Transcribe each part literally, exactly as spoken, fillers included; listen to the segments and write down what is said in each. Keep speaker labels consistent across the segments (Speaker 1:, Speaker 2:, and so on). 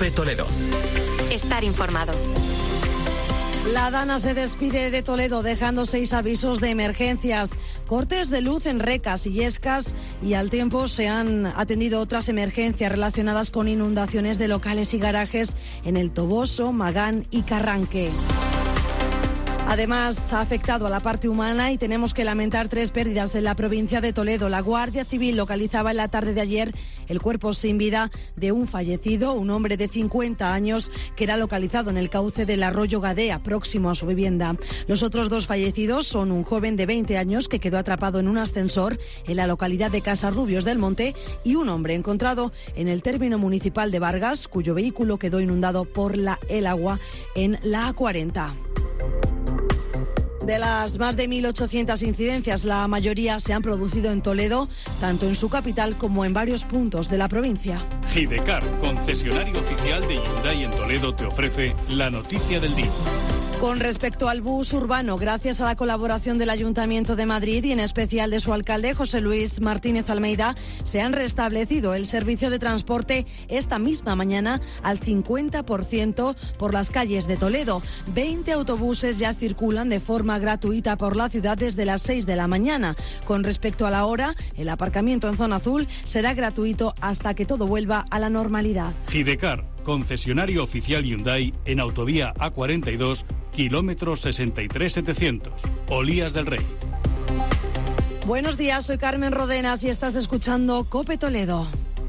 Speaker 1: COPE Toledo.
Speaker 2: Estar informado.
Speaker 3: La Dana se despide de Toledo dejando seis avisos de emergencias, cortes de luz en Recas y Illescas, y al tiempo se han atendido otras emergencias relacionadas con inundaciones de locales y garajes en El Toboso, Magán y Carranque. Además, ha afectado a la parte humana y tenemos que lamentar tres pérdidas en la provincia de Toledo. La Guardia Civil localizaba en la tarde de ayer el cuerpo sin vida de un fallecido, un hombre de cincuenta años, que era localizado en el cauce del arroyo Gadea, próximo a su vivienda. Los otros dos fallecidos son un joven de veinte años que quedó atrapado en un ascensor en la localidad de Casarrubios del Monte y un hombre encontrado en el término municipal de Vargas, cuyo vehículo quedó inundado por la, el agua en la A cuarenta. De las más de mil ochocientas incidencias, la mayoría se han producido en Toledo, tanto en su capital como en varios puntos de la provincia.
Speaker 4: Hidecar, concesionario oficial de Hyundai en Toledo, te ofrece la noticia del día.
Speaker 3: Con respecto al bus urbano, gracias a la colaboración del Ayuntamiento de Madrid y en especial de su alcalde, José Luis Martínez Almeida, se han restablecido el servicio de transporte esta misma mañana al cincuenta por ciento por las calles de Toledo. veinte autobuses ya circulan de forma gratuita por la ciudad desde las seis de la mañana. Con respecto a la hora, el aparcamiento en zona azul será gratuito hasta que todo vuelva a la normalidad.
Speaker 4: Hidecar, concesionario oficial Hyundai en autovía A cuarenta y dos, kilómetro sesenta y tres mil setecientos, Olías del Rey.
Speaker 3: Buenos días, soy Carmen Rodenas y estás escuchando COPE Toledo.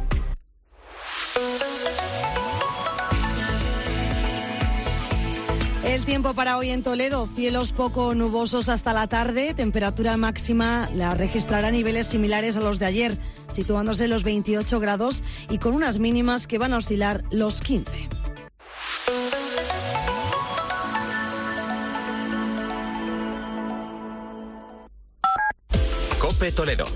Speaker 3: El tiempo para hoy en Toledo, cielos poco nubosos hasta la tarde, temperatura máxima la registrará niveles similares a los de ayer, situándose en los veintiocho grados y con unas mínimas que van a oscilar los quince.
Speaker 1: COPE Toledo.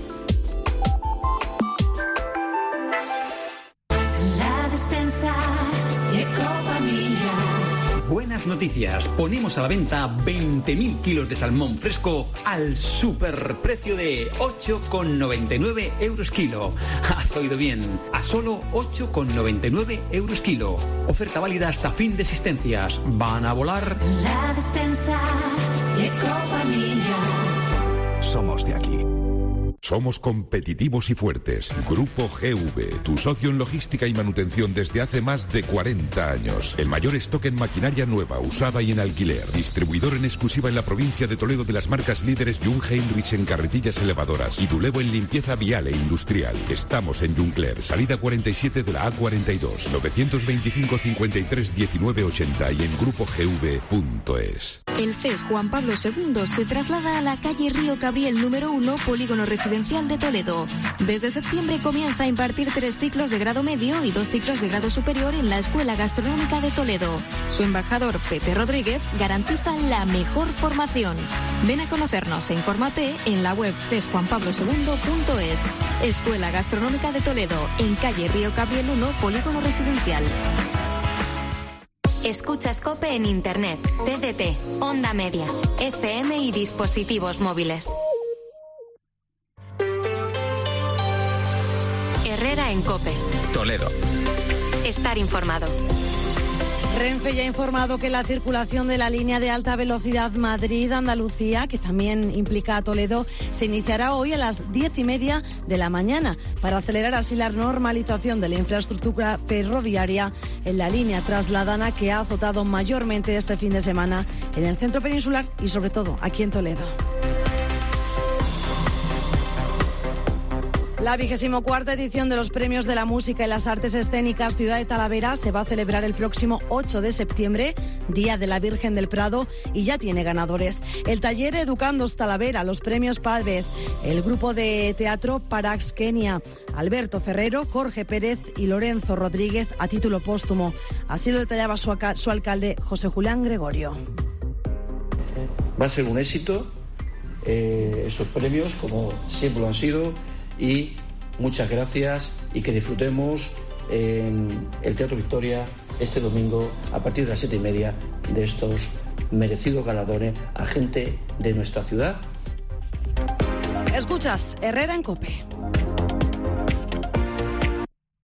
Speaker 5: La despensa Ecofamilia.
Speaker 6: Buenas noticias, ponemos a la venta veinte mil kilos de salmón fresco al superprecio de ocho con noventa y nueve euros kilo. Has oído bien, a solo ocho con noventa y nueve euros kilo. Oferta válida hasta fin de existencias. ¿Van a volar?
Speaker 5: La despensa Ecofamilia.
Speaker 7: Somos de aquí. Somos competitivos y fuertes. Grupo G V, tu socio en logística y manutención desde hace más de cuarenta años. El mayor stock en maquinaria nueva, usada y en alquiler. Distribuidor en exclusiva en la provincia de Toledo de las marcas líderes Jung Heinrich en carretillas elevadoras y Dulevo en limpieza vial e industrial. Estamos en Juncler, salida cuarenta y siete de la A cuarenta y dos, novecientos veinticinco cincuenta y tres diecinueve ochenta y en grupo g v punto es.
Speaker 8: El C E S Juan Pablo segundo se traslada a la calle Río Cabriel número uno, Polígono Residencial de Toledo. Desde septiembre comienza a impartir tres ciclos de grado medio y dos ciclos de grado superior en la Escuela Gastronómica de Toledo. Su embajador, Pepe Rodríguez, garantiza la mejor formación. Ven a conocernos e infórmate en la web c e s juan pablo segundo punto es. Escuela Gastronómica de Toledo, en calle Río Cabriel uno, Polígono Residencial.
Speaker 2: Escuchas COPE en Internet, T D T, Onda Media, F M y dispositivos móviles. Herrera en COPE.
Speaker 1: Toledo.
Speaker 2: Estar informado.
Speaker 3: Renfe ya ha informado que la circulación de la línea de alta velocidad Madrid-Andalucía, que también implica a Toledo, se iniciará hoy a las diez y media de la mañana para acelerar así la normalización de la infraestructura ferroviaria en la línea Trasladana, que ha azotado mayormente este fin de semana en el centro peninsular y sobre todo aquí en Toledo. La vigésimo cuarta edición de los Premios de la Música y las Artes Escénicas Ciudad de Talavera se va a celebrar el próximo ocho de septiembre, Día de la Virgen del Prado, y ya tiene ganadores. El taller Educandos Talavera, los premios Pávez, el grupo de teatro Parax Kenia, Alberto Ferrero, Jorge Pérez y Lorenzo Rodríguez a título póstumo. Así lo detallaba su, su alcalde José Julián Gregorio.
Speaker 9: Va a ser un éxito eh, esos premios, como siempre lo han sido. Y muchas gracias y que disfrutemos en el Teatro Victoria este domingo a partir de las siete y media de estos merecidos galardones a gente de nuestra ciudad.
Speaker 3: Escuchas Herrera en COPE.